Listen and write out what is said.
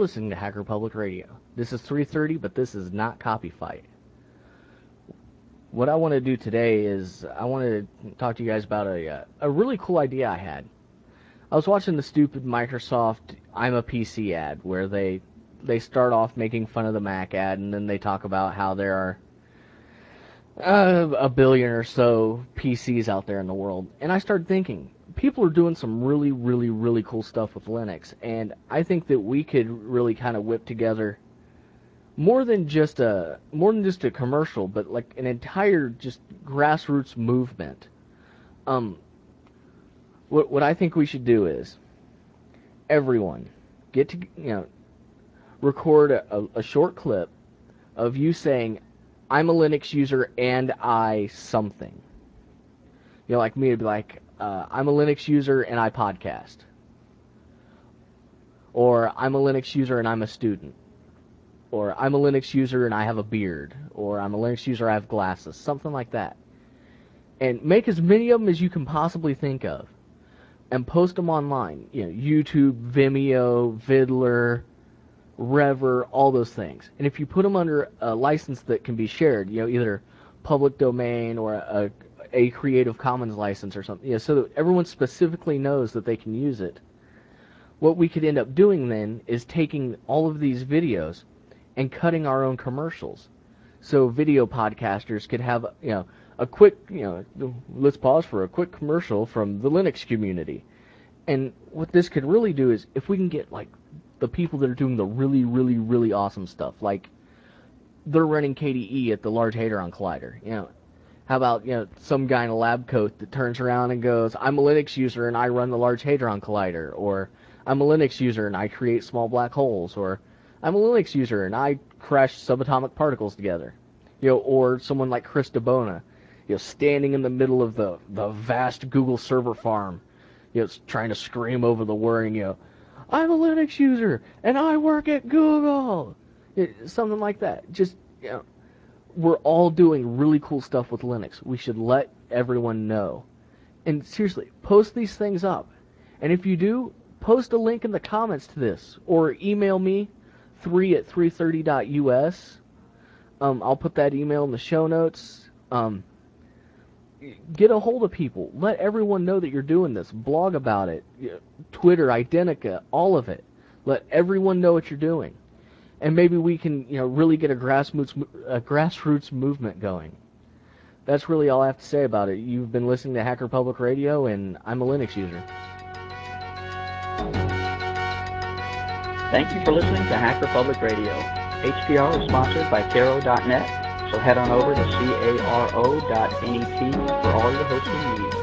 listening to Hacker Public Radio. This is 3:30, but this is not Copy Fight. What I want to do today is I want to talk to you guys about a really cool idea I had. I was watching the stupid Microsoft I'm a PC ad where they start off making fun of the Mac ad, and then they talk about how there are a billion or so PCs out there in the world. And I started thinking, people are doing some really, really, really cool stuff with Linux, and I think that we could really kind of whip together more than just a commercial, but like an entire just grassroots movement. Um, what I think we should do is everyone get to record a short clip of you saying, "I'm a Linux user and I something." Like me, it'd be like, "I'm a Linux user and I podcast," or "I'm a Linux user and I'm a student," or "I'm a Linux user and I have a beard," or "I'm a Linux user, I have glasses," something like that. And make as many of them as you can possibly think of, and post them online. YouTube, Vimeo, Vidler, Rever, all those things. And if you put them under a license that can be shared, either public domain or a Creative Commons license or something, so that everyone specifically knows that they can use it. What we could end up doing then is taking all of these videos and cutting our own commercials. So video podcasters could have, a quick, let's pause for a quick commercial from the Linux community. And what this could really do is, if we can get, like, the people that are doing the really, really, really awesome stuff, like they're running KDE at the Large Hadron Collider, how about, some guy in a lab coat that turns around and goes, "I'm a Linux user and I run the Large Hadron Collider," or "I'm a Linux user and I create small black holes," or "I'm a Linux user and I crash subatomic particles together," or someone like Chris DeBona, standing in the middle of the vast Google server farm, trying to scream over the whirring, "I'm a Linux user and I work at Google," something like that. Just, we're all doing really cool stuff with Linux. We should let everyone know. And seriously, post these things up. And if you do, post a link in the comments to this, or email me 3@330.us. I'll put that email in the show notes. Get a hold of people. Let everyone know that you're doing this. Blog about it. Twitter, Identica, all of it. Let everyone know what you're doing. And maybe we can, really get a grassroots movement going. That's really all I have to say about it. You've been listening to Hacker Public Radio, and I'm a Linux user. Thank you for listening to Hacker Public Radio. HPR is sponsored by Caro.net, so head on over to caro.net for all your hosting needs.